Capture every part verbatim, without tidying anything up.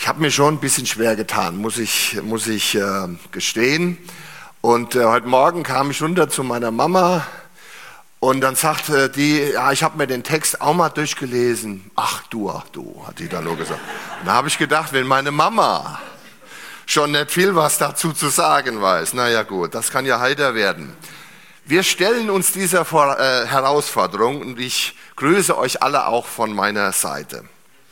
Ich habe mir schon ein bisschen schwer getan, muss ich, muss ich äh, gestehen. Und äh, heute Morgen kam ich runter zu meiner Mama und dann sagte die, ja, ich habe mir den Text auch mal durchgelesen. Ach du, ach du, hat die dann nur gesagt. Und da habe ich gedacht, wenn meine Mama schon nicht viel was dazu zu sagen weiß, naja gut, das kann ja heiter werden. Wir stellen uns dieser Vor- äh, Herausforderung und ich grüße euch alle auch von meiner Seite.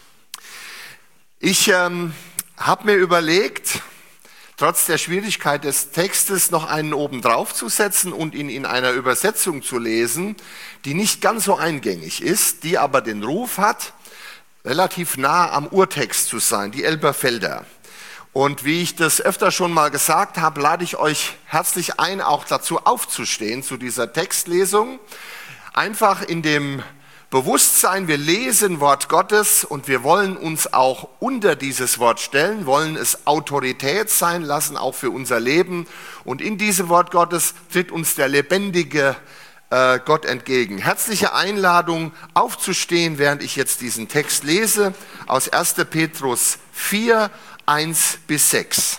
Ich ähm, habe mir überlegt, trotz der Schwierigkeit des Textes noch einen oben drauf zu setzen und ihn in einer Übersetzung zu lesen, die nicht ganz so eingängig ist, die aber den Ruf hat, relativ nah am Urtext zu sein, die Elberfelder. Und wie ich das öfter schon mal gesagt habe, lade ich euch herzlich ein, auch dazu aufzustehen, zu dieser Textlesung. Einfach in dem Bewusstsein, wir lesen Wort Gottes und wir wollen uns auch unter dieses Wort stellen, wollen es Autorität sein lassen, auch für unser Leben. Und in diesem Wort Gottes tritt uns der lebendige äh, Gott entgegen. Herzliche Einladung, aufzustehen, während ich jetzt diesen Text lese, aus erster Petrus vier, eins bis sechs.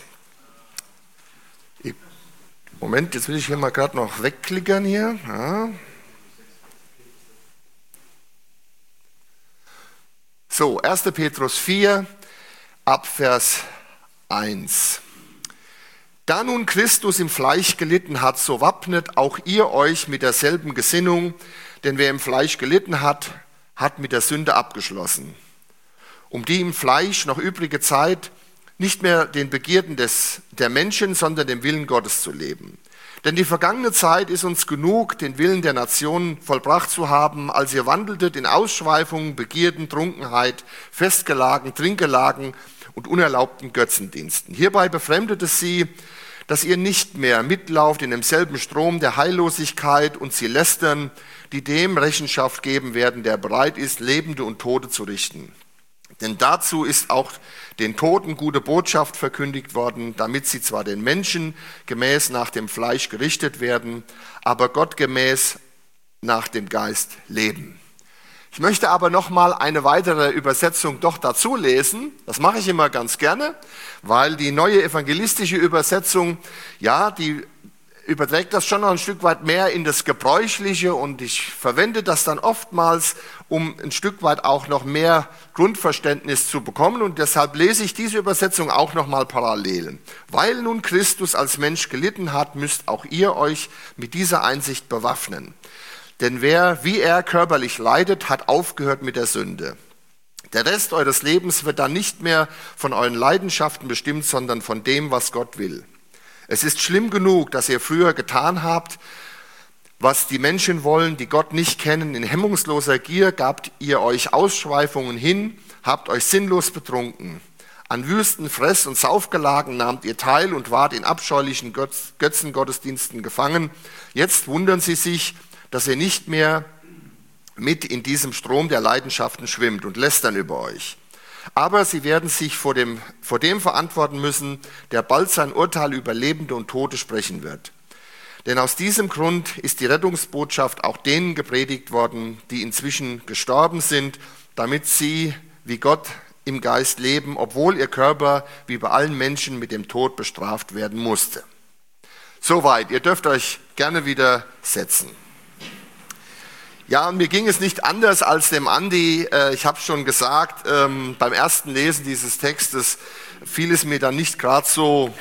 Moment, jetzt will ich hier mal gerade noch wegklickern hier. Ja. So, erster Petrus vier, ab Vers eins. Da nun Christus im Fleisch gelitten hat, so wappnet auch ihr euch mit derselben Gesinnung, denn wer im Fleisch gelitten hat, hat mit der Sünde abgeschlossen, um die im Fleisch noch übrige Zeit nicht mehr den Begierden des, der Menschen, sondern dem Willen Gottes zu leben. Denn die vergangene Zeit ist uns genug, den Willen der Nationen vollbracht zu haben, als ihr wandeltet in Ausschweifungen, Begierden, Trunkenheit, Festgelagen, Trinkgelagen und unerlaubten Götzendiensten. Hierbei befremdet es sie, dass ihr nicht mehr mitlauft in demselben Strom der Heillosigkeit und sie lästern, die dem Rechenschaft geben werden, der bereit ist, Lebende und Tote zu richten. Denn dazu ist auch den Toten gute Botschaft verkündigt worden, damit sie zwar den Menschen gemäß nach dem Fleisch gerichtet werden, aber Gott gemäß nach dem Geist leben. Ich möchte aber noch mal eine weitere Übersetzung doch dazu lesen. Das mache ich immer ganz gerne, weil die neue evangelistische Übersetzung, ja, die überträgt das schon noch ein Stück weit mehr in das Gebräuchliche und ich verwende das dann oftmals, um ein Stück weit auch noch mehr Grundverständnis zu bekommen und deshalb lese ich diese Übersetzung auch noch mal parallel. Weil nun Christus als Mensch gelitten hat, müsst auch ihr euch mit dieser Einsicht bewaffnen. Denn wer wie er körperlich leidet, hat aufgehört mit der Sünde. Der Rest eures Lebens wird dann nicht mehr von euren Leidenschaften bestimmt, sondern von dem, was Gott will. Es ist schlimm genug, dass ihr früher getan habt, was die Menschen wollen, die Gott nicht kennen. In hemmungsloser Gier gabt ihr euch Ausschweifungen hin, habt euch sinnlos betrunken. An wüsten Fress- und Saufgelagen nahmt ihr teil und wart in abscheulichen Götz- Götzengottesdiensten gefangen. Jetzt wundern sie sich, dass ihr nicht mehr mit in diesem Strom der Leidenschaften schwimmt und lästern über euch. Aber sie werden sich vor dem, vor dem verantworten müssen, der bald sein Urteil über Lebende und Tote sprechen wird. Denn aus diesem Grund ist die Rettungsbotschaft auch denen gepredigt worden, die inzwischen gestorben sind, damit sie wie Gott im Geist leben, obwohl ihr Körper wie bei allen Menschen mit dem Tod bestraft werden musste. Soweit, ihr dürft euch gerne wieder setzen. Ja, und mir ging es nicht anders als dem Andi. Ich habe schon gesagt, beim ersten Lesen dieses Textes fiel es mir dann nicht gerade so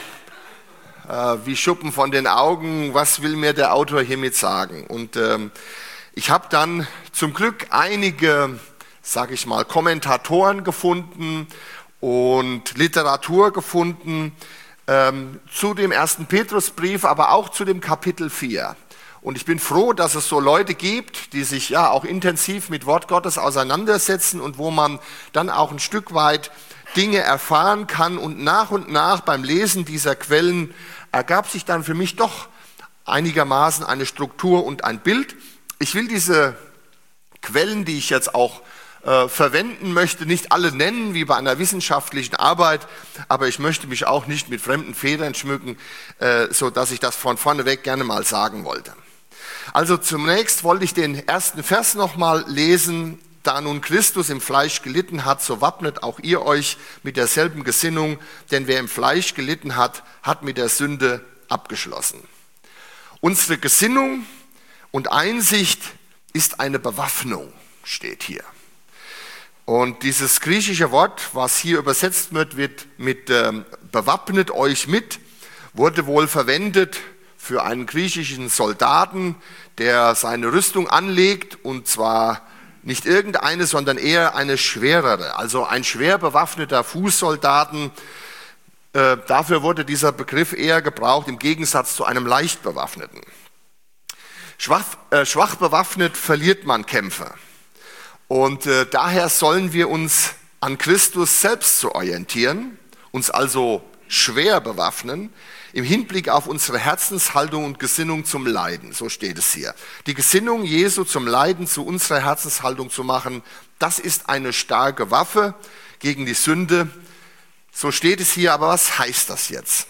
wie Schuppen von den Augen. Was will mir der Autor hiermit sagen? Und ich habe dann zum Glück einige, sage ich mal, Kommentatoren gefunden und Literatur gefunden zu dem ersten Petrusbrief, aber auch zu dem Kapitel vier. Und ich bin froh, dass es so Leute gibt, die sich ja auch intensiv mit Wort Gottes auseinandersetzen und wo man dann auch ein Stück weit Dinge erfahren kann. Und nach und nach beim Lesen dieser Quellen ergab sich dann für mich doch einigermaßen eine Struktur und ein Bild. Ich will diese Quellen, die ich jetzt auch äh, verwenden möchte, nicht alle nennen wie bei einer wissenschaftlichen Arbeit, aber ich möchte mich auch nicht mit fremden Federn schmücken, äh, so dass ich das von vorneweg gerne mal sagen wollte. Also zunächst wollte ich den ersten Vers nochmal lesen, da nun Christus im Fleisch gelitten hat, so wappnet auch ihr euch mit derselben Gesinnung, denn wer im Fleisch gelitten hat, hat mit der Sünde abgeschlossen. Unsere Gesinnung und Einsicht ist eine Bewaffnung, steht hier. Und dieses griechische Wort, was hier übersetzt wird, wird mit ähm, bewappnet euch mit, wurde wohl verwendet für einen griechischen Soldaten, der seine Rüstung anlegt, und zwar nicht irgendeine, sondern eher eine schwerere, also ein schwer bewaffneter Fußsoldaten. Äh, dafür wurde dieser Begriff eher gebraucht im Gegensatz zu einem leicht bewaffneten. Schwach, äh, schwach bewaffnet verliert man Kämpfe. Und äh, daher sollen wir uns an Christus selbst zu orientieren, uns also schwer bewaffnen, im Hinblick auf unsere Herzenshaltung und Gesinnung zum Leiden, so steht es hier. Die Gesinnung Jesu zum Leiden zu unserer Herzenshaltung zu machen, das ist eine starke Waffe gegen die Sünde. So steht es hier, aber was heißt das jetzt?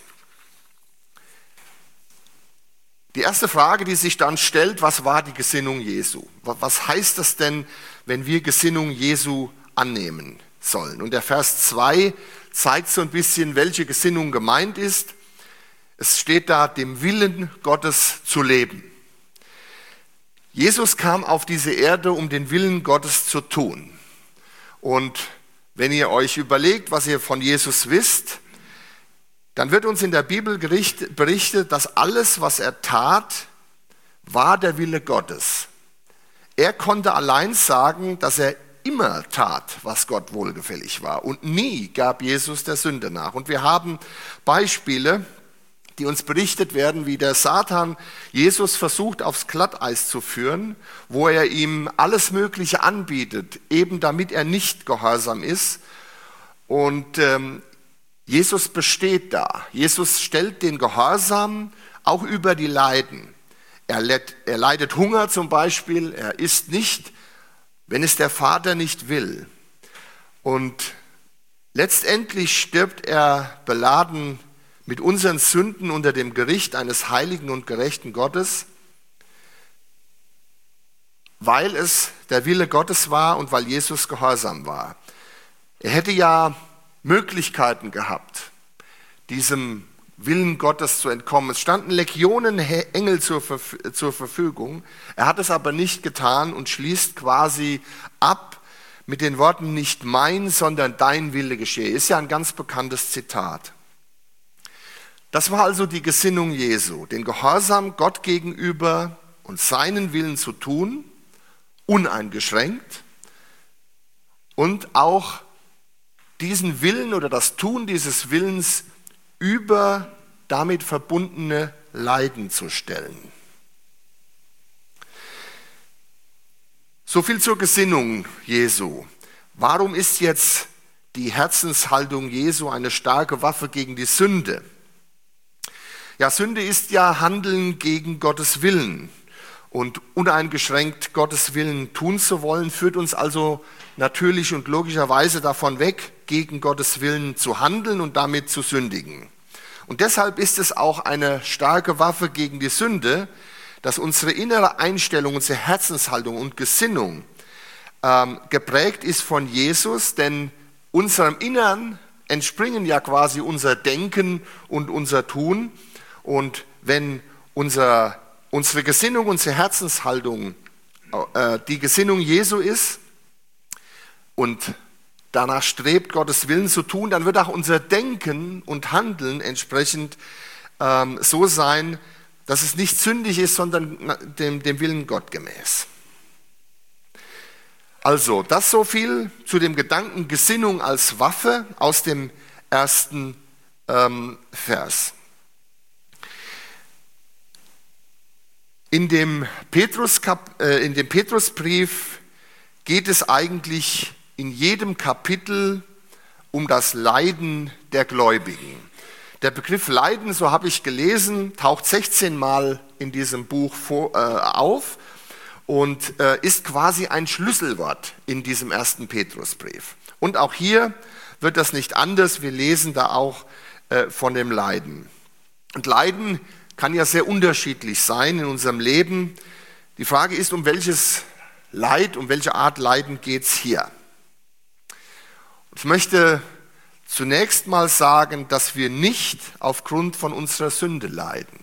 Die erste Frage, die sich dann stellt, was war die Gesinnung Jesu? Was heißt das denn, wenn wir Gesinnung Jesu annehmen sollen? Und der Vers zwei zeigt so ein bisschen, welche Gesinnung gemeint ist. Es steht da, dem Willen Gottes zu leben. Jesus kam auf diese Erde, um den Willen Gottes zu tun. Und wenn ihr euch überlegt, was ihr von Jesus wisst, dann wird uns in der Bibel berichtet, dass alles, was er tat, war der Wille Gottes. Er konnte allein sagen, dass er immer tat, was Gott wohlgefällig war. Und nie gab Jesus der Sünde nach. Und wir haben Beispiele, die uns berichtet werden, wie der Satan Jesus versucht, aufs Glatteis zu führen, wo er ihm alles Mögliche anbietet, eben damit er nicht gehorsam ist. Und ähm, Jesus besteht da. Jesus stellt den Gehorsam auch über die Leiden. Er, let, er leidet Hunger zum Beispiel, er isst nicht, wenn es der Vater nicht will. Und letztendlich stirbt er beladen mit unseren Sünden unter dem Gericht eines heiligen und gerechten Gottes, weil es der Wille Gottes war und weil Jesus gehorsam war. Er hätte ja Möglichkeiten gehabt, diesem Willen Gottes zu entkommen. Es standen Legionen Engel zur, Verf- zur Verfügung. Er hat es aber nicht getan und schließt quasi ab mit den Worten, nicht mein, sondern dein Wille geschehe. Ist ja ein ganz bekanntes Zitat. Das war also die Gesinnung Jesu, den Gehorsam Gott gegenüber und seinen Willen zu tun, uneingeschränkt, und auch diesen Willen oder das Tun dieses Willens über damit verbundene Leiden zu stellen. So viel zur Gesinnung Jesu. Warum ist jetzt die Herzenshaltung Jesu eine starke Waffe gegen die Sünde? Ja, Sünde ist ja Handeln gegen Gottes Willen. Und uneingeschränkt Gottes Willen tun zu wollen, führt uns also natürlich und logischerweise davon weg, gegen Gottes Willen zu handeln und damit zu sündigen. Und deshalb ist es auch eine starke Waffe gegen die Sünde, dass unsere innere Einstellung, unsere Herzenshaltung und Gesinnung ähm, geprägt ist von Jesus, denn unserem Innern entspringen ja quasi unser Denken und unser Tun. Und wenn unser, unsere Gesinnung, unsere Herzenshaltung äh, die Gesinnung Jesu ist und danach strebt, Gottes Willen zu tun, dann wird auch unser Denken und Handeln entsprechend ähm, so sein, dass es nicht sündig ist, sondern dem, dem Willen Gott gemäß. Also, das so viel zu dem Gedanken Gesinnung als Waffe aus dem ersten ähm, Vers. In dem, Petrus, äh, in dem Petrusbrief geht es eigentlich in jedem Kapitel um das Leiden der Gläubigen. Der Begriff Leiden, so habe ich gelesen, taucht sechzehn Mal in diesem Buch vor, äh, auf und äh, ist quasi ein Schlüsselwort in diesem ersten Petrusbrief. Und auch hier wird das nicht anders, wir lesen da auch äh, von dem Leiden. Und Leiden kann ja sehr unterschiedlich sein in unserem Leben. Die Frage ist, um welches Leid, um welche Art Leiden geht es hier? Ich möchte zunächst mal sagen, dass wir nicht aufgrund von unserer Sünde leiden.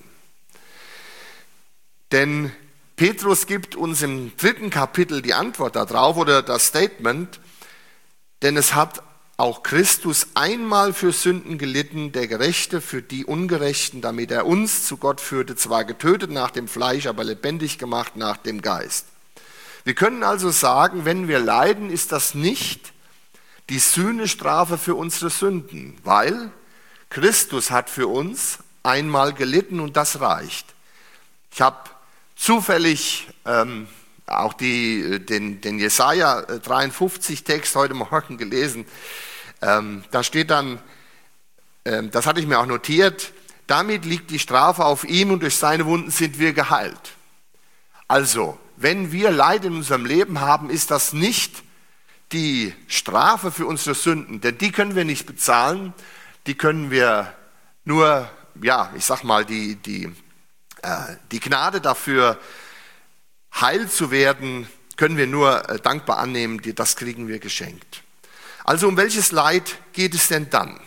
Denn Petrus gibt uns im dritten Kapitel die Antwort darauf oder das Statement, denn es hat auch Christus einmal für Sünden gelitten, der Gerechte für die Ungerechten, damit er uns zu Gott führte, zwar getötet nach dem Fleisch, aber lebendig gemacht nach dem Geist. Wir können also sagen, wenn wir leiden, ist das nicht die Sühnestrafe für unsere Sünden, weil Christus hat für uns einmal gelitten und das reicht. Ich habe zufällig ähm, auch die, den, den Jesaja dreiundfünfzig Text heute Morgen gelesen. Ähm, da steht dann, ähm, das hatte ich mir auch notiert, damit liegt die Strafe auf ihm und durch seine Wunden sind wir geheilt. Also, wenn wir Leid in unserem Leben haben, ist das nicht die Strafe für unsere Sünden, denn die können wir nicht bezahlen, die können wir nur, ja, ich sag mal, die, die, äh, die Gnade dafür, heil zu werden, können wir nur äh, dankbar annehmen, die, das kriegen wir geschenkt. Also um welches Leid geht es denn dann?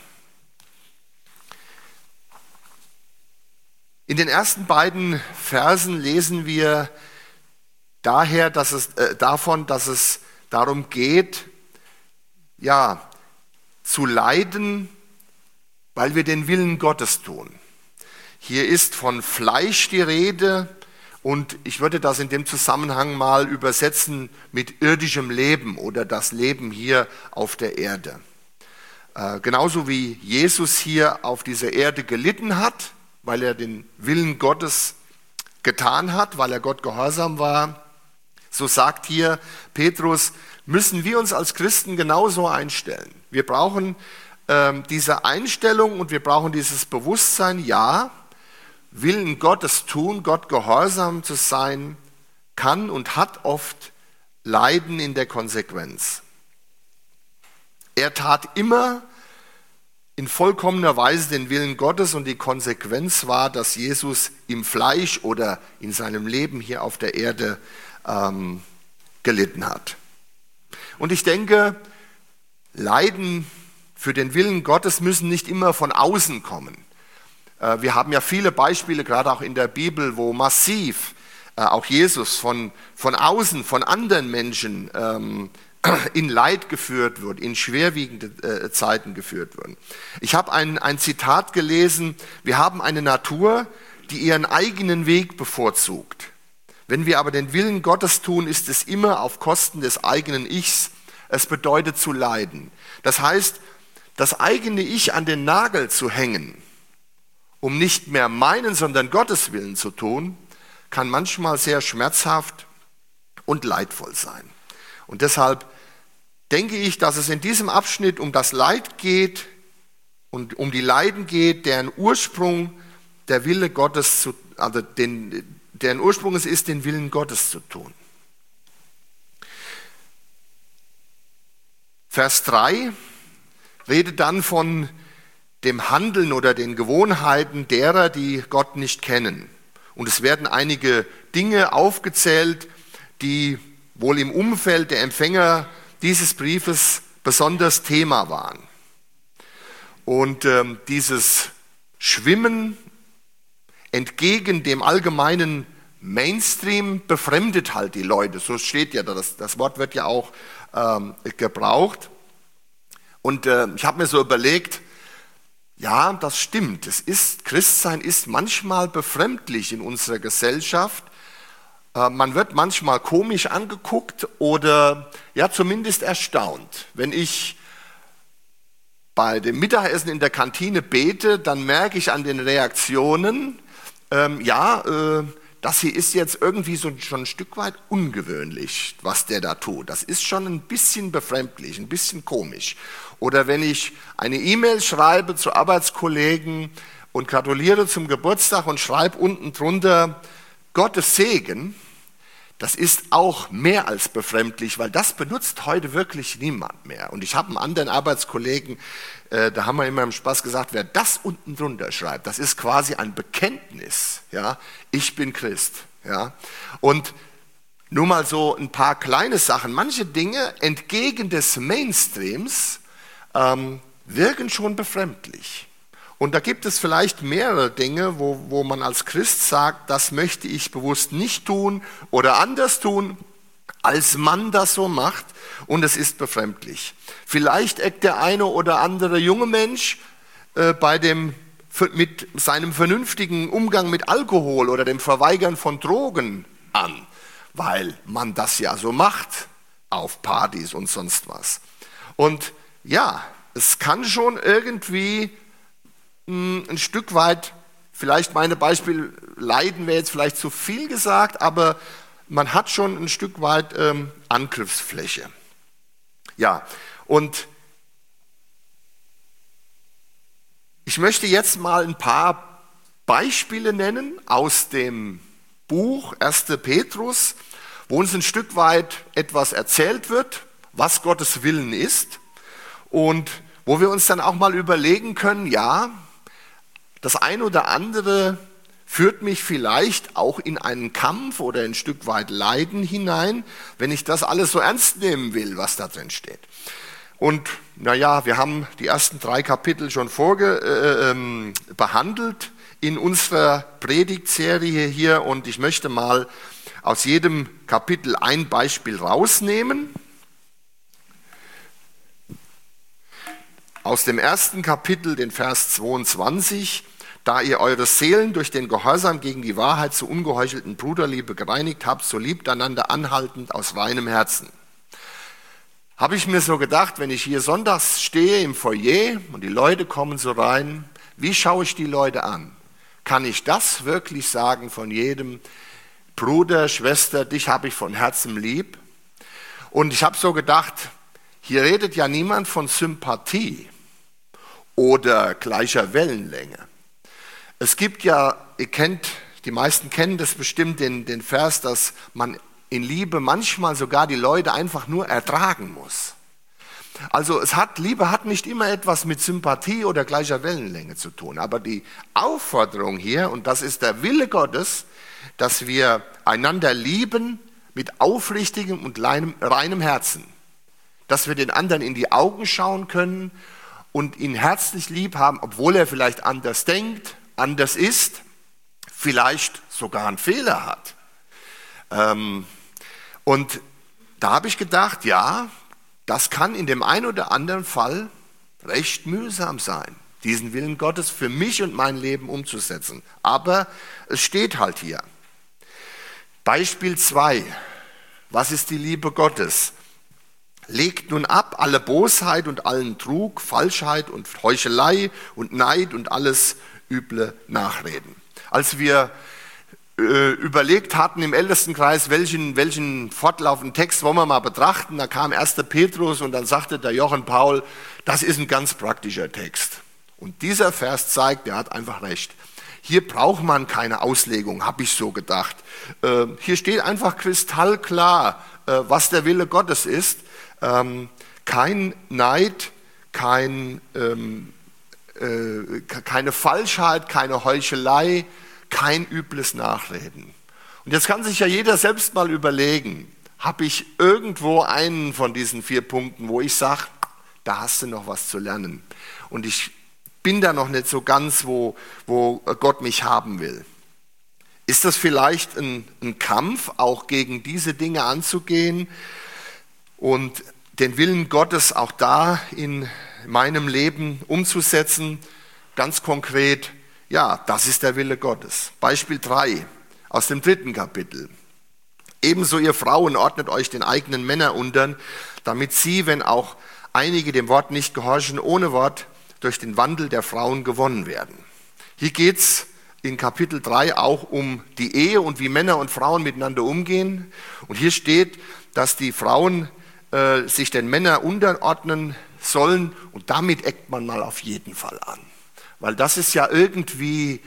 In den ersten beiden Versen lesen wir daher, dass es, äh, davon, dass es darum geht, ja, zu leiden, weil wir den Willen Gottes tun. Hier ist von Fleisch die Rede und ich würde das in dem Zusammenhang mal übersetzen mit irdischem Leben oder das Leben hier auf der Erde. Äh, genauso wie Jesus hier auf dieser Erde gelitten hat, weil er den Willen Gottes getan hat, weil er Gott gehorsam war, so sagt hier Petrus, müssen wir uns als Christen genauso einstellen. Wir brauchen ähm, diese Einstellung und wir brauchen dieses Bewusstsein, ja, Willen Gottes tun, Gott gehorsam zu sein, kann und hat oft Leiden in der Konsequenz. Er tat immer in vollkommener Weise den Willen Gottes und die Konsequenz war, dass Jesus im Fleisch oder in seinem Leben hier auf der Erde ähm, gelitten hat. Und ich denke, Leiden für den Willen Gottes müssen nicht immer von außen kommen. Äh, wir haben ja viele Beispiele, gerade auch in der Bibel, wo massiv äh, auch Jesus von, von außen, von anderen Menschen ähm, in Leid geführt wird, in schwerwiegende äh, Zeiten geführt wird. Ich habe ein, ein Zitat gelesen, wir haben eine Natur, die ihren eigenen Weg bevorzugt. Wenn wir aber den Willen Gottes tun, ist es immer auf Kosten des eigenen Ichs. Es bedeutet zu leiden. Das heißt, das eigene Ich an den Nagel zu hängen, um nicht mehr meinen, sondern Gottes Willen zu tun, kann manchmal sehr schmerzhaft und leidvoll sein. Und deshalb denke ich, dass es in diesem Abschnitt um das Leid geht und um die Leiden geht, deren Ursprung der Wille Gottes, zu, also den, deren Ursprung es ist, den Willen Gottes zu tun. Vers drei redet dann von dem Handeln oder den Gewohnheiten derer, die Gott nicht kennen. Und es werden einige Dinge aufgezählt, die wohl im Umfeld der Empfänger dieses Briefes besonders Thema waren. Und ähm, dieses Schwimmen entgegen dem allgemeinen Mainstream befremdet halt die Leute. So steht ja, das, das Wort wird ja auch ähm, gebraucht. Und äh, ich habe mir so überlegt, ja, das stimmt. Es ist, Christsein ist manchmal befremdlich in unserer Gesellschaft. Äh, man wird manchmal komisch angeguckt oder ja zumindest erstaunt. Wenn ich bei dem Mittagessen in der Kantine bete, dann merke ich an den Reaktionen, ähm, ja, äh, das hier ist jetzt irgendwie so schon ein Stück weit ungewöhnlich, was der da tut. Das ist schon ein bisschen befremdlich, ein bisschen komisch. Oder wenn ich eine E-Mail schreibe zu Arbeitskollegen und gratuliere zum Geburtstag und schreibe unten drunter Gottes Segen, das ist auch mehr als befremdlich, weil das benutzt heute wirklich niemand mehr. Und ich habe einen anderen Arbeitskollegen, äh, da haben wir immer im Spaß gesagt, wer das unten drunter schreibt, das ist quasi ein Bekenntnis. Ja? Ich bin Christ. Ja? Und Nur mal so ein paar kleine Sachen. Manche Dinge entgegen des Mainstreams ähm, wirken schon befremdlich. Und da gibt es vielleicht mehrere Dinge, wo, wo man als Christ sagt, das möchte ich bewusst nicht tun oder anders tun, als man das so macht, und es ist befremdlich. Vielleicht eckt der eine oder andere junge Mensch äh, bei dem, mit seinem vernünftigen Umgang mit Alkohol oder dem Verweigern von Drogen an, weil man das ja so macht auf Partys und sonst was. Und ja, es kann schon irgendwie ein Stück weit, vielleicht meine Beispiele leiden wäre jetzt vielleicht zu viel gesagt, aber man hat schon ein Stück weit ähm, Angriffsfläche. Ja, und ich möchte jetzt mal ein paar Beispiele nennen aus dem Buch erster Petrus, wo uns ein Stück weit etwas erzählt wird, was Gottes Willen ist, und wo wir uns dann auch mal überlegen können, ja, das eine oder andere führt mich vielleicht auch in einen Kampf oder ein Stück weit Leiden hinein, wenn ich das alles so ernst nehmen will, was da drin steht. Und naja, wir haben die ersten drei Kapitel schon vorge äh, ähm, behandelt in unserer Predigtserie hier, und ich möchte mal aus jedem Kapitel ein Beispiel rausnehmen. Aus dem ersten Kapitel, den Vers zweiundzwanzig, da ihr eure Seelen durch den Gehorsam gegen die Wahrheit zur ungeheuchelten Bruderliebe gereinigt habt, so liebt einander anhaltend aus reinem Herzen. Habe ich mir so gedacht, wenn ich hier sonntags stehe im Foyer und die Leute kommen so rein, wie schaue ich die Leute an? Kann ich das wirklich sagen von jedem: Bruder, Schwester, dich habe ich von Herzen lieb? Und ich habe so gedacht, hier redet ja niemand von Sympathie oder gleicher Wellenlänge. Es gibt ja, ihr kennt, die meisten kennen das bestimmt, den, den Vers, dass man in Liebe manchmal sogar die Leute einfach nur ertragen muss. Also es hat, Liebe hat nicht immer etwas mit Sympathie oder gleicher Wellenlänge zu tun, aber die Aufforderung hier, und das ist der Wille Gottes, dass wir einander lieben mit aufrichtigem und reinem Herzen, dass wir den anderen in die Augen schauen können und ihn herzlich lieb haben, obwohl er vielleicht anders denkt, anders ist, vielleicht sogar einen Fehler hat. Ähm, und da habe ich gedacht, ja, das kann in dem einen oder anderen Fall recht mühsam sein, diesen Willen Gottes für mich und mein Leben umzusetzen. Aber es steht halt hier. Beispiel zwei. Was ist die Liebe Gottes? Legt nun ab alle Bosheit und allen Trug, Falschheit und Heuchelei und Neid und alles üble Nachreden. Als wir äh, überlegt hatten im Ältestenkreis, welchen, welchen fortlaufenden Text wollen wir mal betrachten, da kam erster Petrus und dann sagte der Jochen Paul, das ist ein ganz praktischer Text. Und dieser Vers zeigt, er hat einfach recht. Hier braucht man keine Auslegung, habe ich so gedacht. Äh, hier steht einfach kristallklar, äh, was der Wille Gottes ist. Ähm, kein Neid, kein, ähm, äh, keine Falschheit, keine Heuchelei, kein übles Nachreden. Und jetzt kann sich ja jeder selbst mal überlegen, habe ich irgendwo einen von diesen vier Punkten, wo ich sage, da hast du noch was zu lernen. Und ich bin da noch nicht so ganz, wo, wo Gott mich haben will. Ist das vielleicht ein, ein Kampf, auch gegen diese Dinge anzugehen und den Willen Gottes auch da in meinem Leben umzusetzen? Ganz konkret, ja, das ist der Wille Gottes. Beispiel drei aus dem dritten Kapitel. Ebenso ihr Frauen ordnet euch den eigenen Männern unter, damit sie, wenn auch einige dem Wort nicht gehorchen, ohne Wort durch den Wandel der Frauen gewonnen werden. Hier geht es in Kapitel drei auch um die Ehe und wie Männer und Frauen miteinander umgehen. Und hier steht, dass die Frauen äh, sich den Männern unterordnen sollen, und damit eckt man mal auf jeden Fall an. Weil das ist ja irgendwie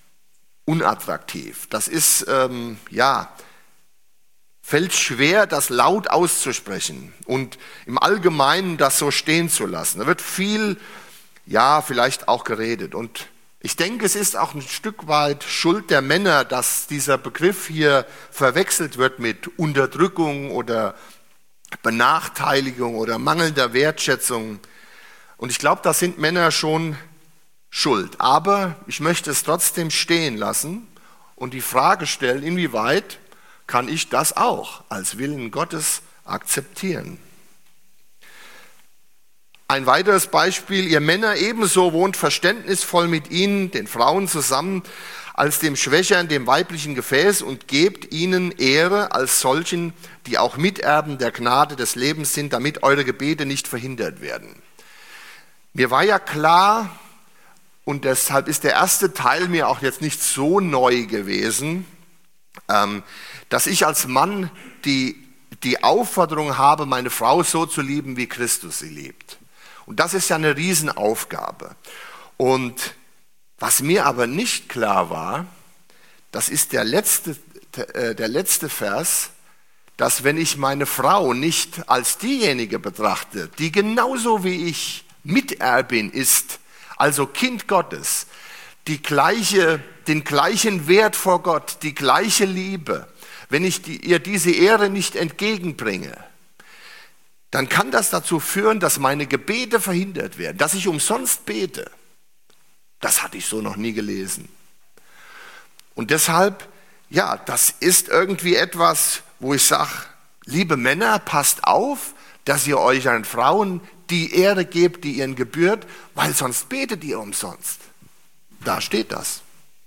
unattraktiv. Das ist, ähm, ja, fällt schwer, das laut auszusprechen und im Allgemeinen das so stehen zu lassen. Da wird viel, ja, vielleicht auch geredet. Und Ich denke, es ist auch ein Stück weit Schuld der Männer, dass dieser Begriff hier verwechselt wird mit Unterdrückung oder Benachteiligung oder mangelnder Wertschätzung. Und ich glaube, da sind Männer schon schuld. Aber ich möchte es trotzdem stehen lassen und die Frage stellen, inwieweit kann ich das auch als Willen Gottes akzeptieren? Ein weiteres Beispiel, ihr Männer ebenso wohnt verständnisvoll mit ihnen, den Frauen zusammen, als dem Schwächeren, dem weiblichen Gefäß und gebt ihnen Ehre als solchen, die auch Miterben der Gnade des Lebens sind, damit eure Gebete nicht verhindert werden. Mir war ja klar, und deshalb ist der erste Teil mir auch jetzt nicht so neu gewesen, dass ich als Mann die, die Aufforderung habe, meine Frau so zu lieben, wie Christus sie liebt. Und das ist ja eine Riesenaufgabe. Und was mir aber nicht klar war, das ist der letzte, der letzte Vers, dass wenn ich meine Frau nicht als diejenige betrachte, die genauso wie ich Miterbin ist, also Kind Gottes, die gleiche, den gleichen Wert vor Gott, die gleiche Liebe, wenn ich die, ihr diese Ehre nicht entgegenbringe, dann kann das dazu führen, dass meine Gebete verhindert werden, dass ich umsonst bete. Das hatte ich so noch nie gelesen. Und deshalb, ja, das ist irgendwie etwas, wo ich sage, liebe Männer, passt auf, dass ihr euch euren Frauen die Ehre gebt, die ihnen gebührt, weil sonst betet ihr umsonst. Da steht das.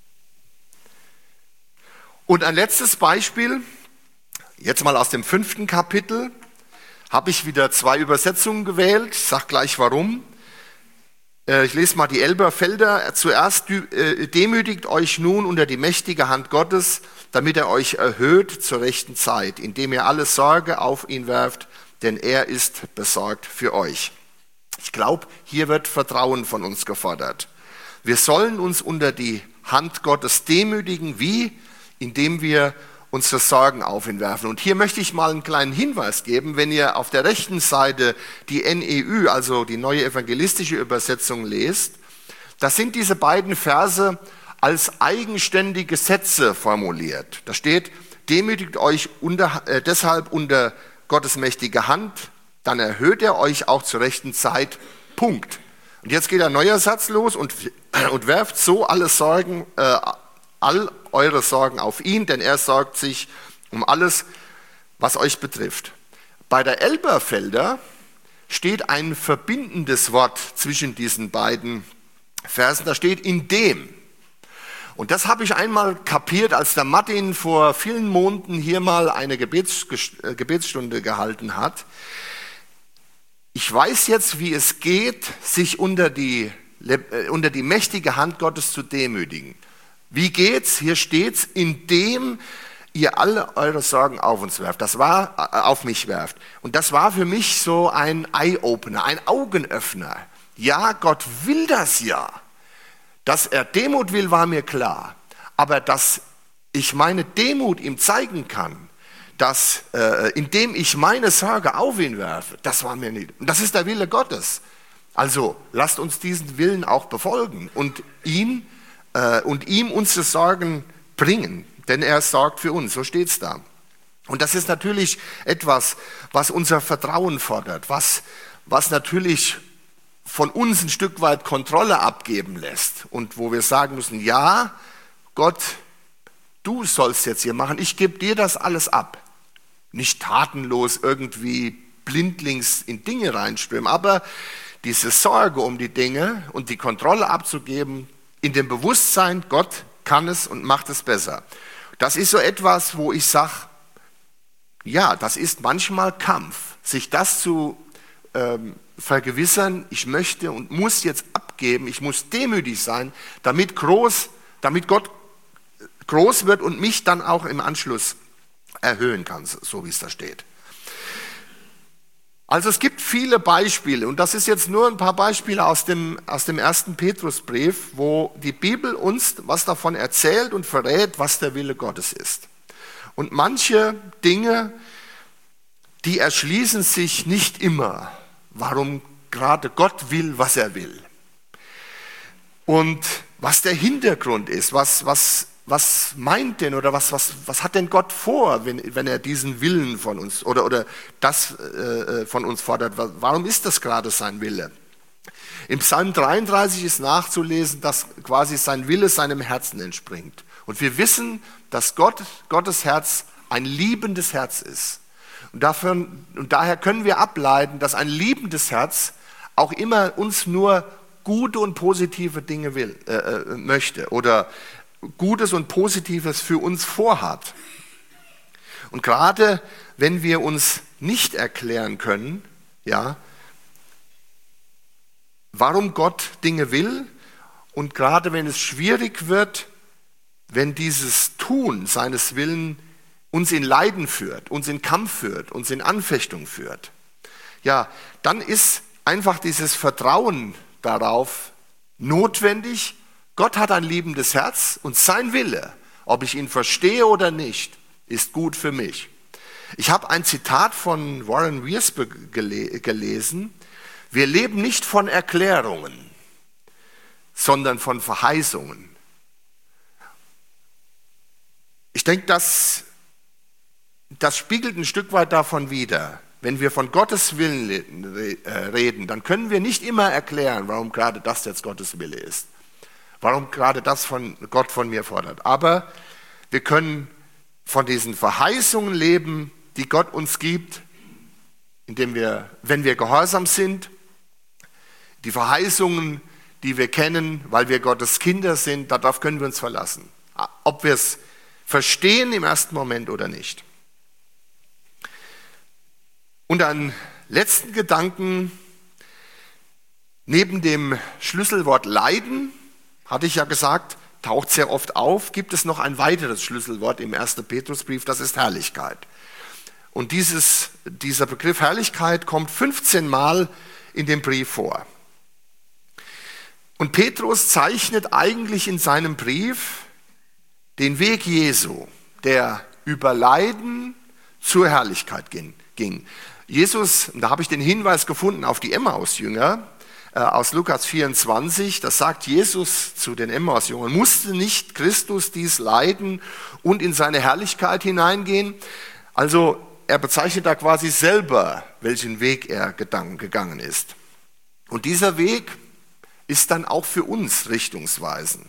Und ein letztes Beispiel, jetzt mal aus dem fünften Kapitel, habe ich wieder zwei Übersetzungen gewählt. Ich sage gleich warum. Ich lese mal die Elberfelder. Zuerst demütigt euch nun unter die mächtige Hand Gottes, damit er euch erhöht zur rechten Zeit, indem ihr alle Sorge auf ihn werft, denn er ist besorgt für euch. Ich glaube, hier wird Vertrauen von uns gefordert. Wir sollen uns unter die Hand Gottes demütigen, wie? Indem wir unsere Sorgen auf ihn werfen. Und hier möchte ich mal einen kleinen Hinweis geben, wenn ihr auf der rechten Seite die N E Ü, also die neue evangelistische Übersetzung lest, da sind diese beiden Verse als eigenständige Sätze formuliert. Da steht, demütigt euch unter, äh, deshalb unter Gottes mächtige Hand, dann erhöht er euch auch zur rechten Zeit, Punkt. Und jetzt geht ein neuer Satz los und, und werft so alle Sorgen, äh, all eure Sorgen auf ihn, denn er sorgt sich um alles, was euch betrifft. Bei der Elberfelder steht ein verbindendes Wort zwischen diesen beiden Versen, da steht in dem. Und das habe ich einmal kapiert, als der Martin vor vielen Monaten hier mal eine Gebets, Gebetsstunde gehalten hat. Ich weiß jetzt, wie es geht, sich unter die, unter die mächtige Hand Gottes zu demütigen. Wie geht's? Hier steht's, indem ihr alle eure Sorgen auf uns werft. Das war, äh, auf mich werft. Und das war für mich so ein Eye-Opener, ein Augenöffner. Ja, Gott will das ja. Dass er Demut will, war mir klar. Aber dass ich meine Demut ihm zeigen kann, dass, äh, indem ich meine Sorge auf ihn werfe, das war mir nicht. Und das ist der Wille Gottes. Also lasst uns diesen Willen auch befolgen und ihn und ihm unsere Sorgen bringen, denn er sorgt für uns, so steht es da. Und das ist natürlich etwas, was unser Vertrauen fordert, was, was natürlich von uns ein Stück weit Kontrolle abgeben lässt und wo wir sagen müssen, ja, Gott, du sollst jetzt hier machen, ich gebe dir das alles ab. Nicht tatenlos irgendwie blindlings in Dinge reinströmen, aber diese Sorge um die Dinge und die Kontrolle abzugeben, in dem Bewusstsein, Gott kann es und macht es besser. Das ist so etwas, wo ich sage, ja, das ist manchmal Kampf, sich das zu ähm, vergewissern, ich möchte und muss jetzt abgeben, ich muss demütig sein, damit, groß, damit Gott groß wird und mich dann auch im Anschluss erhöhen kann, so wie es da steht. Also es gibt viele Beispiele und das ist jetzt nur ein paar Beispiele aus dem, aus dem ersten Petrusbrief, wo die Bibel uns was davon erzählt und verrät, was der Wille Gottes ist. Und manche Dinge, die erschließen sich nicht immer, warum gerade Gott will, was er will. Und was der Hintergrund ist, was, was, was meint denn oder was, was, was hat denn Gott vor, wenn, wenn er diesen Willen von uns oder, oder das äh, von uns fordert. Warum ist das gerade sein Wille? Im Psalm dreiunddreißig ist nachzulesen, dass quasi sein Wille seinem Herzen entspringt. Und wir wissen, dass Gott, Gottes Herz ein liebendes Herz ist. Und, dafür, und daher können wir ableiten, dass ein liebendes Herz auch immer uns nur gute und positive Dinge will, äh, möchte oder Gutes und Positives für uns vorhat. Und gerade wenn wir uns nicht erklären können, ja, warum Gott Dinge will, und gerade wenn es schwierig wird, wenn dieses Tun seines Willens uns in Leiden führt, uns in Kampf führt, uns in Anfechtung führt, ja, dann ist einfach dieses Vertrauen darauf notwendig. Gott hat ein liebendes Herz und sein Wille, ob ich ihn verstehe oder nicht, ist gut für mich. Ich habe ein Zitat von Warren Wiersbe gele- gelesen. Wir leben nicht von Erklärungen, sondern von Verheißungen. Ich denke, das, das spiegelt ein Stück weit davon wider. Wenn wir von Gottes Willen reden, dann können wir nicht immer erklären, warum gerade das jetzt Gottes Wille ist. Warum gerade das von Gott von mir fordert. Aber wir können von diesen Verheißungen leben, die Gott uns gibt, indem wir, wenn wir gehorsam sind, die Verheißungen, die wir kennen, weil wir Gottes Kinder sind, darauf können wir uns verlassen. Ob wir es verstehen im ersten Moment oder nicht. Und einen letzten Gedanken, neben dem Schlüsselwort Leiden, hatte ich ja gesagt, taucht sehr oft auf, gibt es noch ein weiteres Schlüsselwort im ersten Petrusbrief, das ist Herrlichkeit. Und dieses, dieser Begriff Herrlichkeit kommt fünfzehn Mal in dem Brief vor. Und Petrus zeichnet eigentlich in seinem Brief den Weg Jesu, der über Leiden zur Herrlichkeit ging. Jesus, da habe ich den Hinweis gefunden auf die Emmaus-Jünger äh, aus Lukas vierundzwanzig, das sagt Jesus zu den Emmaus-Jüngern, musste nicht Christus dies leiden und in seine Herrlichkeit hineingehen? Also er bezeichnet da quasi selber, welchen Weg er gegangen ist. Und dieser Weg ist dann auch für uns richtungsweisend.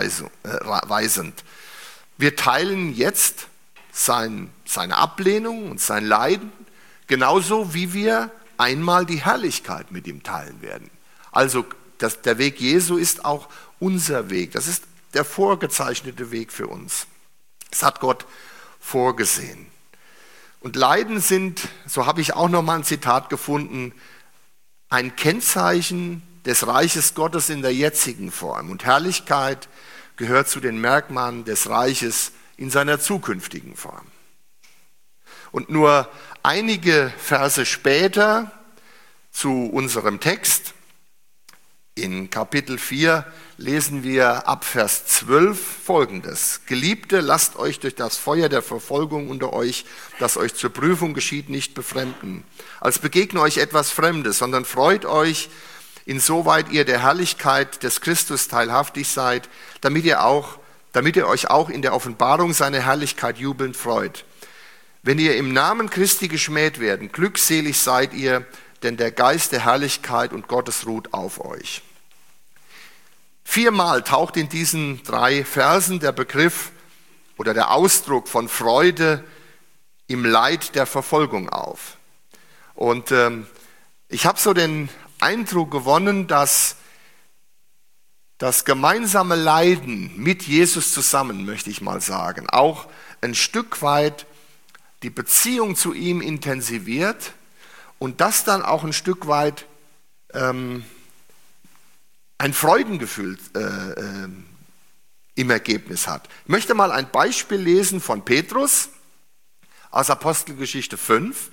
Wir teilen jetzt sein, seine Ablehnung und sein Leiden, genauso wie wir einmal die Herrlichkeit mit ihm teilen werden. Also das, der Weg Jesu ist auch unser Weg. Das ist der vorgezeichnete Weg für uns. Das hat Gott vorgesehen. Und Leiden sind, so habe ich auch nochmal ein Zitat gefunden, ein Kennzeichen des Reiches Gottes in der jetzigen Form. Und Herrlichkeit gehört zu den Merkmalen des Reiches in seiner zukünftigen Form. Und nur einige Verse später zu unserem Text, in Kapitel vier, lesen wir ab Vers zwölf Folgendes. Geliebte, lasst euch durch das Feuer der Verfolgung unter euch, das euch zur Prüfung geschieht, nicht befremden. Als begegne euch etwas Fremdes, sondern freut euch, insoweit ihr der Herrlichkeit des Christus teilhaftig seid, damit ihr, auch, damit ihr euch auch in der Offenbarung seiner Herrlichkeit jubelnd freut. Wenn ihr im Namen Christi geschmäht werden, glückselig seid ihr, denn der Geist der Herrlichkeit und Gottes ruht auf euch. Viermal taucht in diesen drei Versen der Begriff oder der Ausdruck von Freude im Leid der Verfolgung auf. Und ähm, ich habe so den Eindruck gewonnen, dass das gemeinsame Leiden mit Jesus zusammen, möchte ich mal sagen, auch ein Stück weit die Beziehung zu ihm intensiviert und das dann auch ein Stück weit ähm, ein Freudengefühl äh, äh, im Ergebnis hat. Ich möchte mal ein Beispiel lesen von Petrus aus Apostelgeschichte fünf,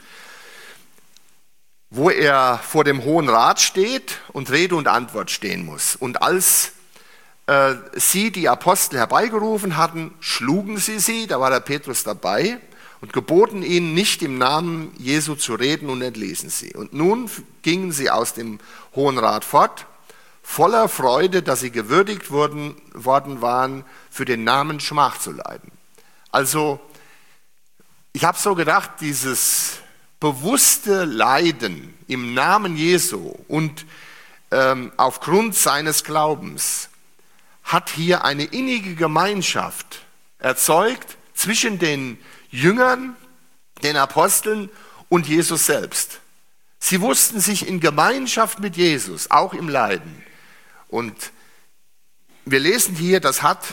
wo er vor dem Hohen Rat steht und Rede und Antwort stehen muss. Und als äh, sie die Apostel herbeigerufen hatten, schlugen sie sie, da war der Petrus dabei, und geboten ihnen, nicht im Namen Jesu zu reden, und entließen sie. Und nun gingen sie aus dem Hohen Rat fort, voller Freude, dass sie gewürdigt wurden, worden waren, für den Namen Schmach zu leiden. Also, ich habe so gedacht, dieses bewusste Leiden im Namen Jesu und ähm, aufgrund seines Glaubens hat hier eine innige Gemeinschaft erzeugt zwischen den Jüngern, den Aposteln und Jesus selbst. Sie wussten sich in Gemeinschaft mit Jesus, auch im Leiden. Und wir lesen hier, das hat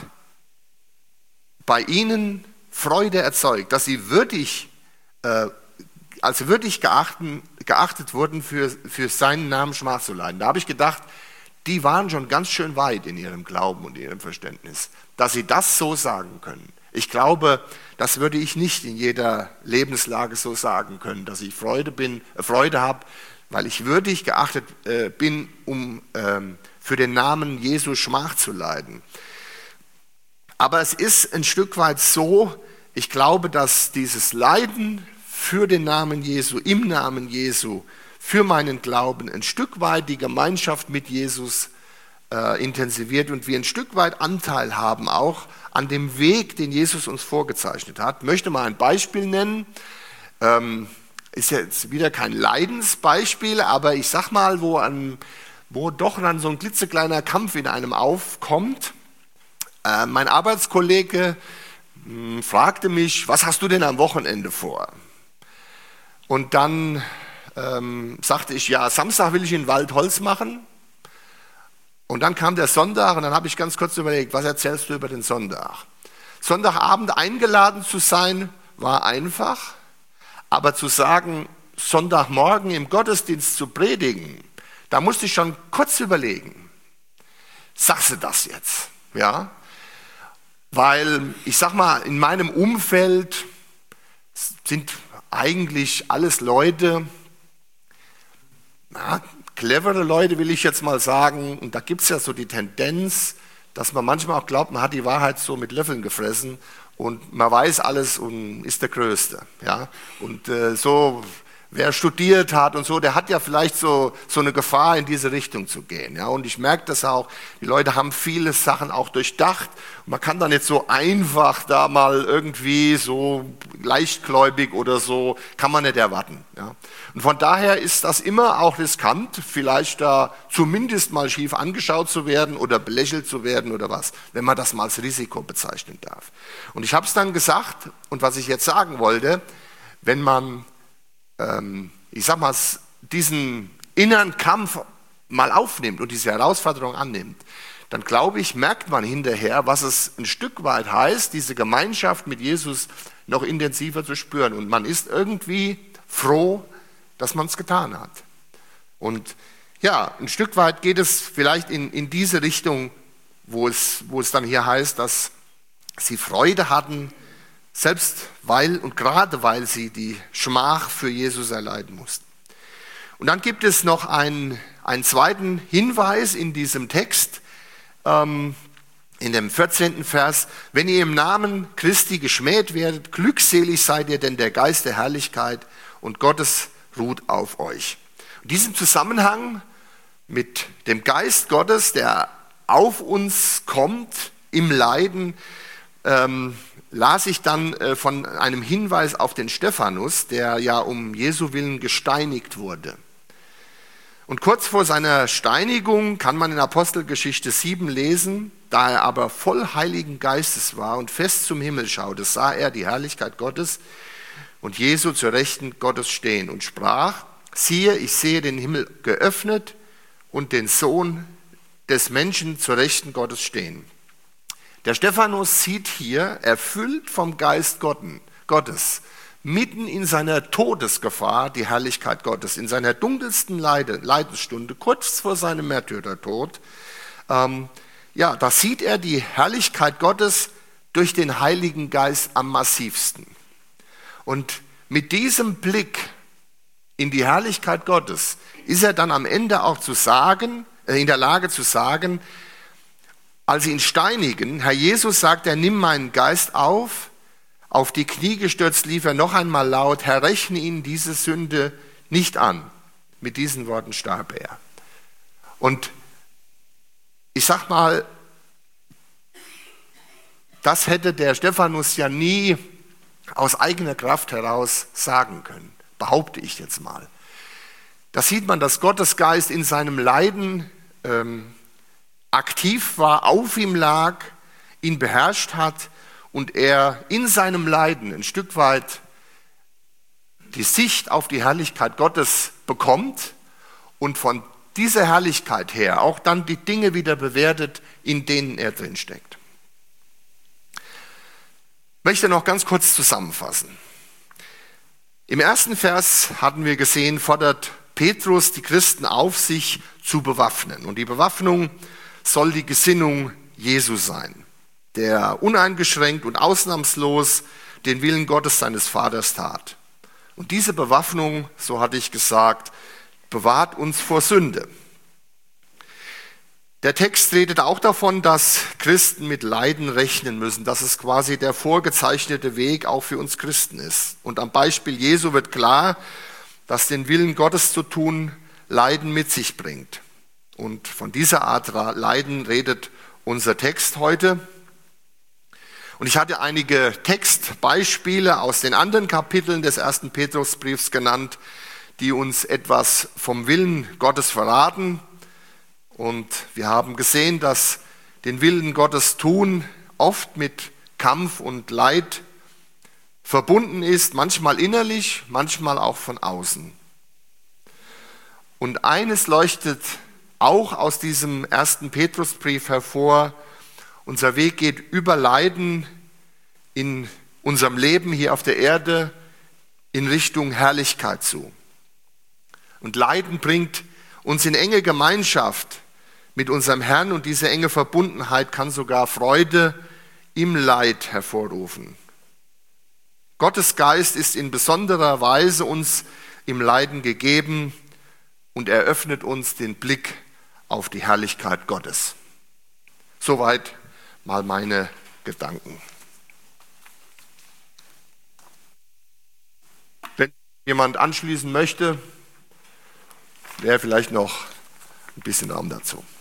bei ihnen Freude erzeugt, dass sie würdig, äh, als würdig geachten, geachtet wurden, für, für seinen Namen Schmach zu leiden. Da habe ich gedacht, die waren schon ganz schön weit in ihrem Glauben und ihrem Verständnis, dass sie das so sagen können. Ich glaube, das würde ich nicht in jeder Lebenslage so sagen können, dass ich Freude bin, äh, Freude habe, weil ich würdig geachtet äh, bin, um ähm, für den Namen Jesu Schmach zu leiden. Aber es ist ein Stück weit so, ich glaube, dass dieses Leiden für den Namen Jesu, im Namen Jesu, für meinen Glauben ein Stück weit die Gemeinschaft mit Jesus äh, intensiviert und wir ein Stück weit Anteil haben auch an dem Weg, den Jesus uns vorgezeichnet hat. Ich möchte mal ein Beispiel nennen. Ähm, ist jetzt wieder kein Leidensbeispiel, aber ich sag mal, wo, an, wo doch dann so ein klitzekleiner Kampf in einem aufkommt. Äh, mein Arbeitskollege mh, fragte mich, was hast du denn am Wochenende vor? Und dann ähm, sagte ich, ja, Samstag will ich in den Wald Holz machen. Und dann kam der Sonntag und dann habe ich ganz kurz überlegt, was erzählst du über den Sonntag? Sonntagabend eingeladen zu sein, war einfach, aber zu sagen, Sonntagmorgen im Gottesdienst zu predigen, da musste ich schon kurz überlegen. Sagst du das jetzt? Ja? Weil, ich sag mal, in meinem Umfeld sind eigentlich alles Leute, na, clevere Leute will ich jetzt mal sagen, und da gibt es ja so die Tendenz, dass man manchmal auch glaubt, man hat die Wahrheit so mit Löffeln gefressen und man weiß alles und ist der Größte. Ja? Und äh, so, wer studiert hat und so, der hat ja vielleicht so, so eine Gefahr, in diese Richtung zu gehen. Ja? Und ich merke das auch, die Leute haben viele Sachen auch durchdacht. Und man kann dann nicht so einfach da mal irgendwie so leichtgläubig oder so, kann man nicht erwarten. Ja? Und von daher ist das immer auch riskant, vielleicht da zumindest mal schief angeschaut zu werden oder belächelt zu werden oder was, wenn man das mal als Risiko bezeichnen darf. Und ich habe es dann gesagt, und was ich jetzt sagen wollte, wenn man ich sag mal, diesen inneren Kampf mal aufnimmt und diese Herausforderung annimmt, dann glaube ich, merkt man hinterher, was es ein Stück weit heißt, diese Gemeinschaft mit Jesus noch intensiver zu spüren. Und man ist irgendwie froh, dass man es getan hat. Und ja, ein Stück weit geht es vielleicht in, in diese Richtung, wo es, wo es dann hier heißt, dass sie Freude hatten, selbst weil und gerade weil sie die Schmach für Jesus erleiden mussten. Und dann gibt es noch einen, einen zweiten Hinweis in diesem Text, ähm, in dem vierzehnten Vers. Wenn ihr im Namen Christi geschmäht werdet, glückselig seid ihr, denn der Geist der Herrlichkeit und Gottes ruht auf euch. In diesem Zusammenhang mit dem Geist Gottes, der auf uns kommt im Leiden, ähm, las ich dann äh, von einem Hinweis auf den Stephanus, der ja um Jesu Willen gesteinigt wurde. Und kurz vor seiner Steinigung kann man in Apostelgeschichte sieben lesen, da er aber voll Heiligen Geistes war und fest zum Himmel schaute, sah er die Herrlichkeit Gottes und Jesu zur Rechten Gottes stehen und sprach, siehe, ich sehe den Himmel geöffnet und den Sohn des Menschen zur Rechten Gottes stehen. Der Stephanus sieht hier, erfüllt vom Geist Gottes, mitten in seiner Todesgefahr die Herrlichkeit Gottes, in seiner dunkelsten Leide, Leidensstunde, kurz vor seinem Märtyrertod. Ähm, ja, da sieht er die Herrlichkeit Gottes durch den Heiligen Geist am massivsten. Und mit diesem Blick in die Herrlichkeit Gottes ist er dann am Ende auch zu sagen, äh, in der Lage zu sagen, als sie ihn steinigen, Herr Jesus sagt, er nimm meinen Geist auf, auf die Knie gestürzt lief er noch einmal laut, Herr, rechne ihnen diese Sünde nicht an. Mit diesen Worten starb er. Und Ich sag mal, das hätte der Stephanus ja nie aus eigener Kraft heraus sagen können, behaupte ich jetzt mal. Da sieht man, dass Gottes Geist in seinem Leiden ähm, aktiv war, auf ihm lag, ihn beherrscht hat und er in seinem Leiden ein Stück weit die Sicht auf die Herrlichkeit Gottes bekommt und von dieser Herrlichkeit her auch dann die Dinge wieder bewertet, in denen er drin steckt. Ich möchte noch ganz kurz zusammenfassen. Im ersten Vers hatten wir gesehen, fordert Petrus die Christen auf, sich zu bewaffnen. Und die Bewaffnung soll die Gesinnung Jesu sein, der uneingeschränkt und ausnahmslos den Willen Gottes seines Vaters tat. Und diese Bewaffnung, so hatte ich gesagt, bewahrt uns vor Sünde. Der Text redet auch davon, dass Christen mit Leiden rechnen müssen, dass es quasi der vorgezeichnete Weg auch für uns Christen ist. Und am Beispiel Jesu wird klar, dass den Willen Gottes zu tun Leiden mit sich bringt. Und von dieser Art Leiden redet unser Text heute. Und ich hatte einige Textbeispiele aus den anderen Kapiteln des ersten Petrusbriefs genannt, die uns etwas vom Willen Gottes verraten. Und wir haben gesehen, dass den Willen Gottes tun oft mit Kampf und Leid verbunden ist, manchmal innerlich, manchmal auch von außen. Und eines leuchtet auch aus diesem ersten Petrusbrief hervor: Unser Weg geht über Leiden in unserem Leben hier auf der Erde in Richtung Herrlichkeit zu. Und Leiden bringt uns in enge Gemeinschaft mit unserem Herrn, und diese enge Verbundenheit kann sogar Freude im Leid hervorrufen. Gottes Geist ist in besonderer Weise uns im Leiden gegeben und eröffnet uns den Blick auf die Herrlichkeit Gottes. Soweit mal meine Gedanken. Wenn jemand anschließen möchte, wäre vielleicht noch ein bisschen Raum dazu.